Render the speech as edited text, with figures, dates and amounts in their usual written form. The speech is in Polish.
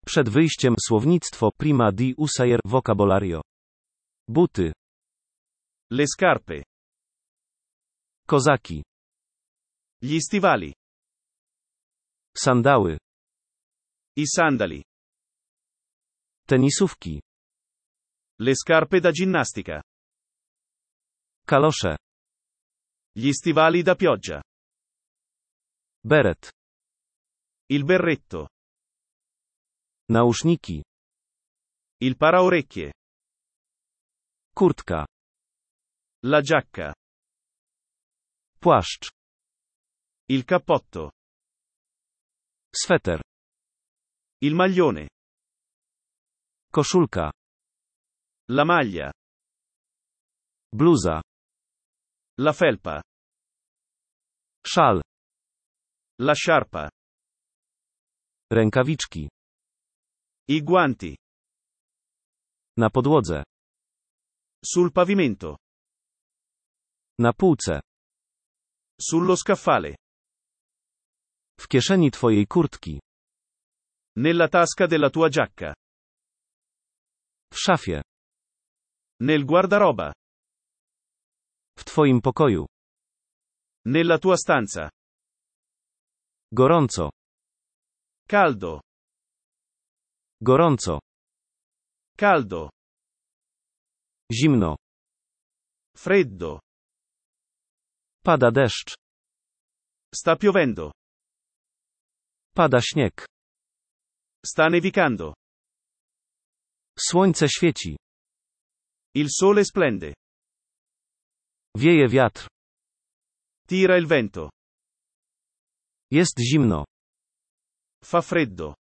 Przed wyjściem słownictwo prima di usare vocabolario. Buty. Le scarpe. Kozaki. Gli stivali. Sandały. I sandali. Tenisówki. Le scarpe da ginnastica. Kalosze. Gli stivali da pioggia. Beret. Il berretto. Nauszniki. Il paraorecchie. Kurtka. La giacca. Płaszcz. Il cappotto. Sweter. Il maglione. Koszulka. La maglia. Bluza. La felpa. Szal. La sciarpa. Rękawiczki. I guanti. Na podłodze. Sul pavimento. Na półce. Sullo scaffale. W kieszeni twojej kurtki. Nella tasca della tua giacca. W szafie. Nel guardaroba. W twoim pokoju. Nella tua stanza. Gorąco. Caldo. Gorąco. Caldo. Zimno. Freddo. Pada deszcz. Sta piovendo. Pada śnieg. Sta nevicando. Słońce świeci. Il sole splende. Wieje wiatr. Tira il vento. Jest zimno. Fa freddo.